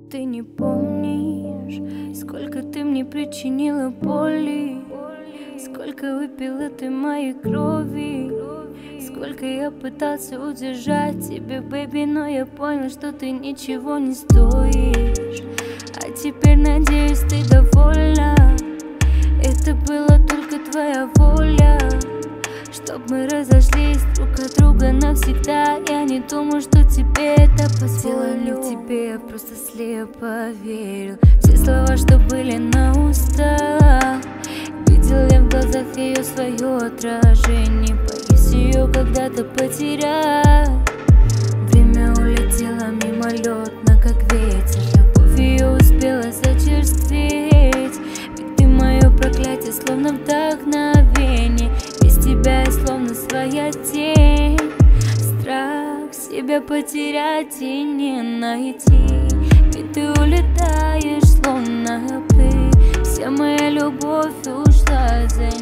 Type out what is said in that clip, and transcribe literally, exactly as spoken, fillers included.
Ты не помнишь, сколько ты мне причинила боли, сколько выпила ты моей крови, сколько я пытался удержать тебя, бэби, но я понял, что ты ничего не стоишь. А теперь, надеюсь, ты довольна. Это была только твоя воля, чтоб мы разошлись друг от друга навсегда. Я не думал, что тебе это позволю. Тебе я просто слепо верил. Все слова, что были на устах, видел я в глазах ее свое отражение. Боюсь ее когда-то потерять. Время улетело мимолетно, как ветер. Любовь ее успела зачерстветь. Ведь ты мое проклятие, словно вдохновение. Без тебя я словно своя тень. Страх себя потерять и не найти. Ведь ты улетаешь, словно пыль. Вся моя любовь ушла за